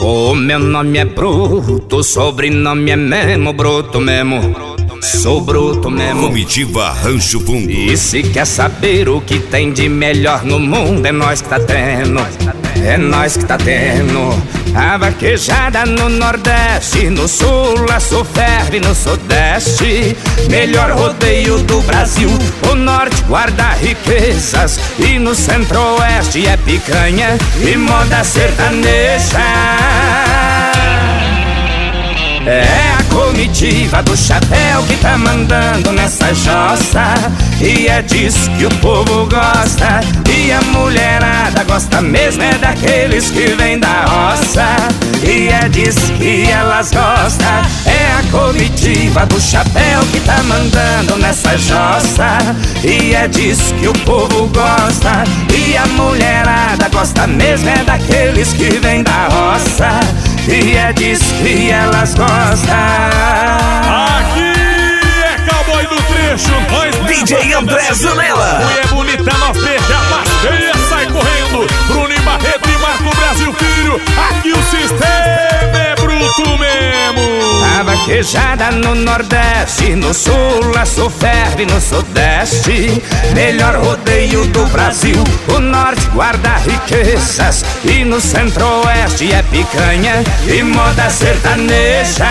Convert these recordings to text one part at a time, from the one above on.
O meu nome é Bruto, o sobrenome é mesmo Bruto mesmo. Sou bruto mesmo. Comitiva Rancho Fundo. E se quer saber o que tem de melhor no mundo, é nós que tá tendo. É nós que tá tendo. A vaquejada no Nordeste, no Sul a ferve no Sudeste. Melhor rodeio do Brasil. O Norte guarda riquezas e no Centro-Oeste é picanha e moda sertaneja. É a comitiva do chapéu que tá mandando nessa jossa, e é disso que o povo gosta. E a mulherada gosta mesmo é daqueles que vêm da roça, e é disso que elas gostam. É a comitiva do chapéu que tá mandando nessa jossa, e é disso que o povo gosta. E a mulherada gosta mesmo é daqueles que vêm da roça, e é disso que elas gostam. Aqui é cowboy do trecho, nós DJ André Zanella. Mulher bonita, nós beija, passeia, sai correndo. Bruno e Barreto e Marco Brasil Filho. Aqui o sistema é bruto mesmo. A vaquejada no Nordeste, no Sul a ferve no Sudeste. Melhor rodeio do Brasil. O Norte guarda riquezas e no Centro-Oeste é picanha e moda sertaneja.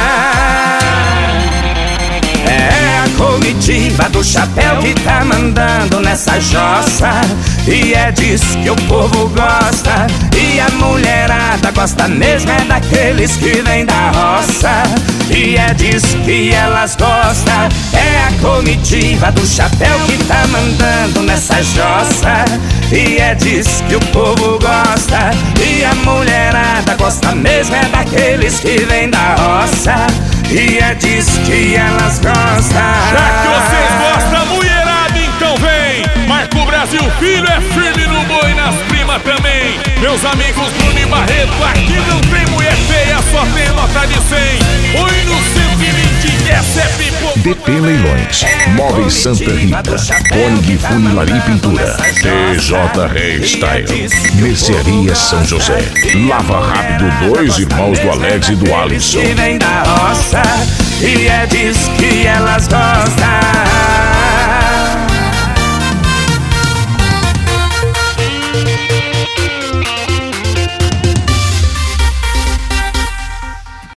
É a comitiva do chapéu que tá mandando nessa jossa, e é disso que o povo gosta. E a mulherada gosta mesmo é daqueles que vêm da roça, e é disso que elas gostam. É a comitiva do chapéu que tá mandando nessa jossa, e é disso que o povo gosta. E a mulherada gosta mesmo é daqueles que vêm da roça, e é disso que elas gostam. Já que vocês gostam, mulherada, então vem. Marco Brasil Filho é firme no boi, nas primas também. Meus amigos Bruno e Barreto, aqui não tem mulher feia, só tem nota de 100. Oi no 120, que essa é pipoca. DP Leilões, Móveis Santa Rita, Koenig Funilaria e Pintura, TJ Hairstyle, Mercearia São José, Lava Rápido, dois irmãos do Alex e do Alisson. Que vem da roça, e é disso que elas gostam.